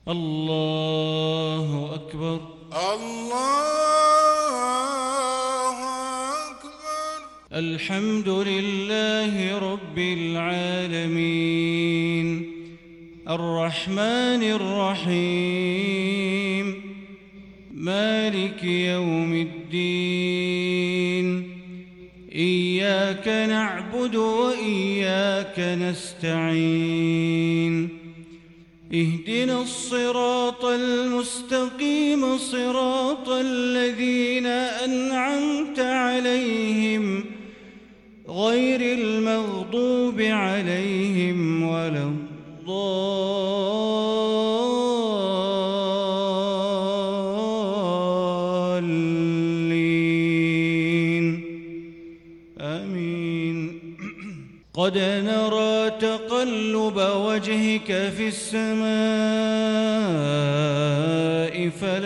الله أكبر. الله أكبر. الحمد لله رب العالمين الرحمن الرحيم مالك يوم الدين إياك نعبد وإياك نستعين اهدنا الصراط المستقيم صراط الذين أنعمت عليهم غير المغضوب عليهم ولا الضالين آمين. قد نرى تقلب وجهك في السماء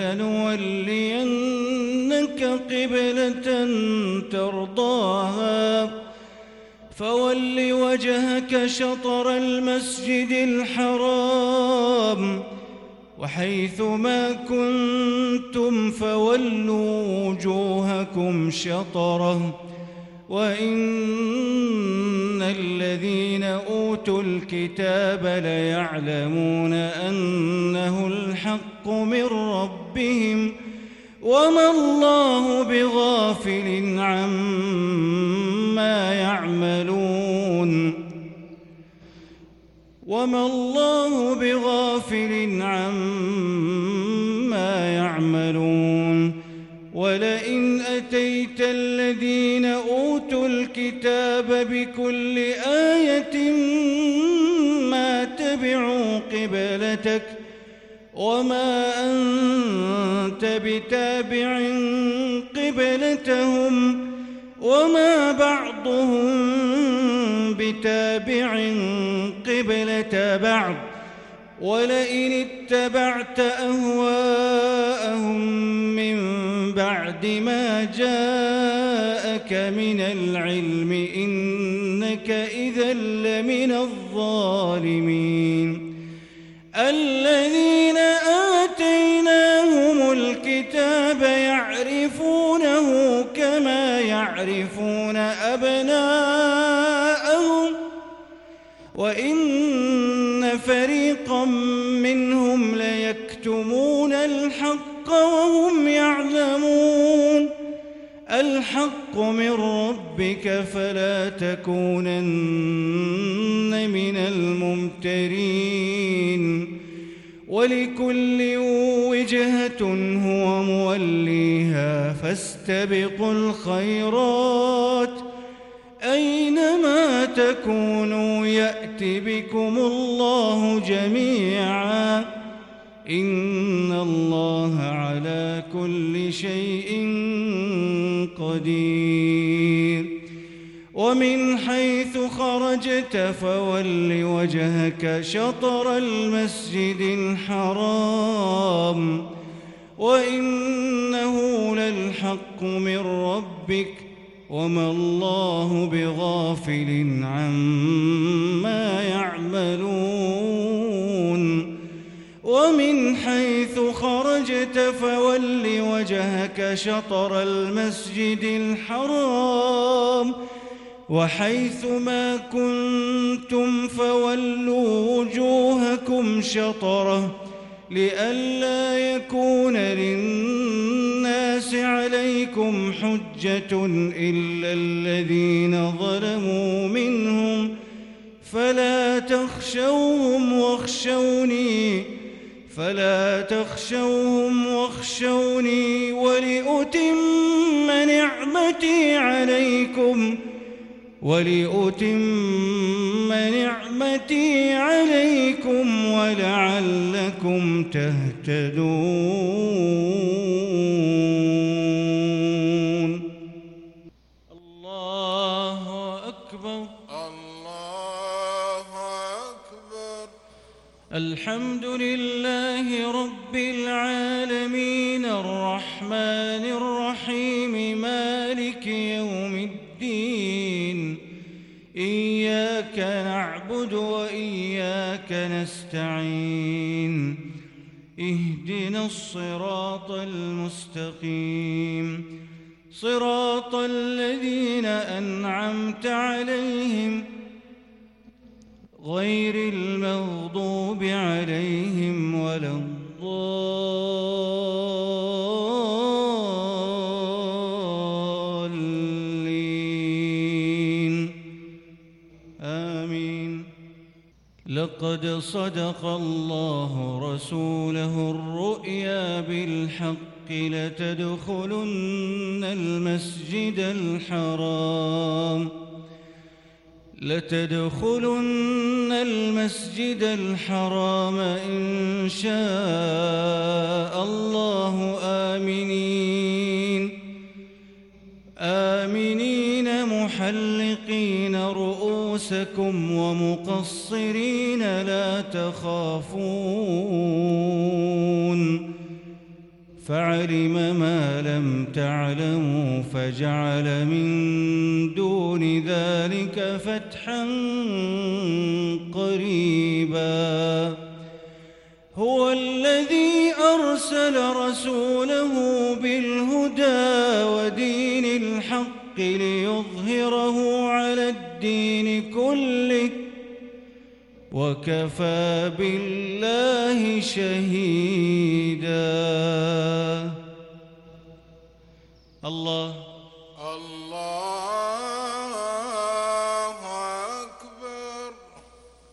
فلنولينك قبلة ترضاها فول وجهك شطر المسجد الحرام وحيث ما كنتم فولوا وجوهكم شطره وإن الذين أوتوا الكتاب ليعلمون أنه الحق من ربهم وما الله بغافل عما يعملون وما الله بغافل عما يعملون. ولئن أتيت الذين أوتوا الكتاب بكل آية ما تبعوا قبلتك وما أنت بتابع قبلتهم وما بعضهم بتابع قبلة بعض. ولئن اتبعت أهواءهم من بعد ما جاءك من العلم إنك إذا لمن الظالمين. الذين آتيناهم الكتاب يعرفونه كما يعرفون أبناءهم وإن فريقا منهم ليكتمون الحق وهم يعلمون. الحق من ربك فلا تكونن من الممترين. ولكل وجهة هو موليها فاستبقوا الخيرات أينما تكونوا يأت بكم الله جميعا إن الله على كل شيء قدير. ومن حيث خرجت فول وجهك شطر المسجد الحرام وإنه للحق من ربك وما الله بغافل عما يعملون. ومن حيث خرجت فول وجهك شطر المسجد الحرام وحيث ما كنتم فولوا وجوهكم شطره لئلا يكون للناس عليكم حجة إلا الذين ظلموا منهم فلا تخشوهم واخشوني ولأتم نعمتي عليكم ولعلكم تهتدون. الله أكبر. الله أكبر. الحمد لله رب العالمين الرحمن الرحيم مالك يوم الدين إياك نعبد وإياك نستعين اهدنا الصراط المستقيم صراط الذين أنعمت عليهم غير المغضوب عليهم ولا الضالين آمين. لقد صدق الله رسوله الرؤيا بالحق لتدخلن المسجد الحرام إن شاء الله آمنين محلقين رؤوسكم ومقصرين لا تخافون فعلم ما لم تعلموا فجعل من دون ذلك فتحا قريبا. هو الذي أرسل رسوله بالهدى ودين الحق ليظهره على الدين كله وكفى بالله شهيدا.